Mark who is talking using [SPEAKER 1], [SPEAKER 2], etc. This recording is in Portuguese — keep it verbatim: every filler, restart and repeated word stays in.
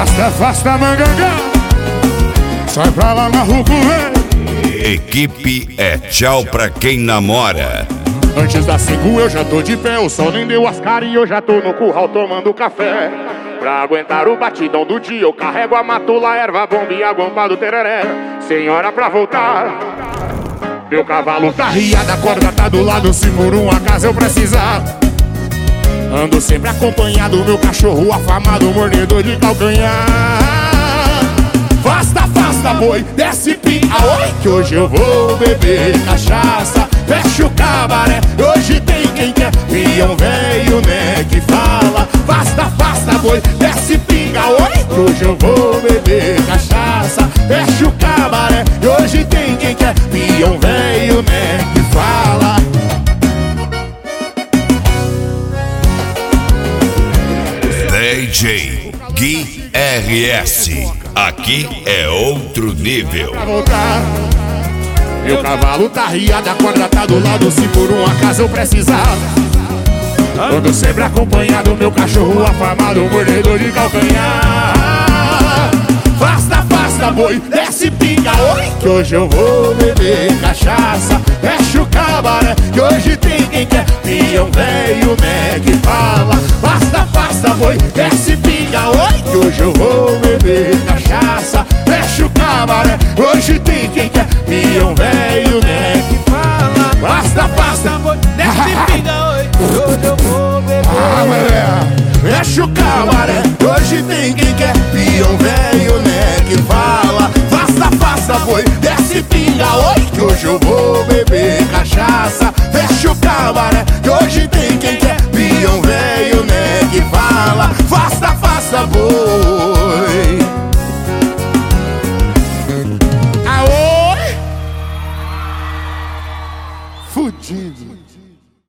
[SPEAKER 1] Afasta, afasta, mangangá. Sai pra lá na rua, véi.
[SPEAKER 2] Equipe é tchau pra quem namora.
[SPEAKER 1] Antes das cinco eu já tô de pé, o sol nem deu as caras e eu já tô no curral tomando café. Pra aguentar o batidão do dia eu carrego a matula, erva, bomba e a guampa do tereré. Senhora pra voltar, meu cavalo tá riado, a corda tá do lado, se por um acaso eu precisar. Ando sempre acompanhado, meu cachorro afamado, mordedor de calcanhar. Afasta, afasta, boi, desce pinga, oi, que hoje eu vou beber cachaça. Fecha o cabaré, hoje tem quem quer, peão velho, né, que fala. Afasta, afasta, boi, desce pinga, oi, que hoje eu vou beber cachaça. Fecha o cabaré, hoje tem quem quer, peão velho, né, que fala.
[SPEAKER 2] D J Gui R S, aqui é outro nível.
[SPEAKER 1] Pra voltar, meu cavalo tá riado, a corda tá do lado, se por um acaso eu precisar. Ando sempre acompanhado, meu cachorro afamado, mordedor de calcanhar. Afasta, afasta, boi, desce pinga, oi, que hoje eu vou beber cachaça. Fecha o cabaré, que hoje tem quem quer, peão velho, né, que fala. Afasta, afasta, boi, desce pinga, oi, que hoje eu vou beber cachaça. Fecha o cabaré, hoje tem quem quer, peão velho, né, que fala. Afasta, afasta, boi, desce pinga, oi, que hoje eu vou beber. Ah, mulher, fecha o cabaré, hoje tem quem quer, peão velho, né, que fala. Afasta, afasta, boi, desce pinga, oi, que hoje eu vou beber cachaça. Fecha o cabaré, que hoje tem quem quer, peão velho, né, que fala. Afasta, afasta, boi. Aoi! Fudido.